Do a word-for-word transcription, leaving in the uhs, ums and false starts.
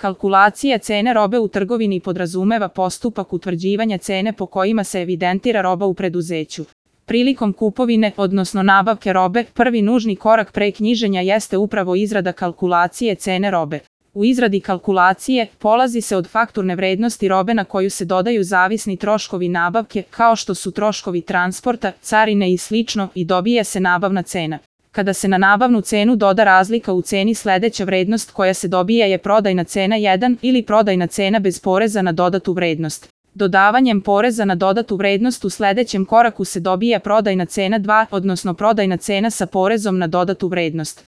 Kalkulacija cene robe u trgovini podrazumeva postupak utvrđivanja cene po kojima se evidentira roba u preduzeću. Prilikom kupovine, odnosno nabavke robe, prvi nužni korak pre knjiženja jeste upravo izrada kalkulacije cene robe. U izradi kalkulacije polazi se od fakturne vrednosti robe na koju se dodaju zavisni troškovi nabavke, kao što su troškovi transporta, carine i slično, i dobija se nabavna cena. Kada se na nabavnu cenu doda razlika u ceni, sledeća vrednost koja se dobija je prodajna cena jedan ili prodajna cena bez poreza na dodatu vrednost. Dodavanjem poreza na dodatu vrednost u sledećem koraku se dobija prodajna cena dva, odnosno prodajna cena sa porezom na dodatu vrednost.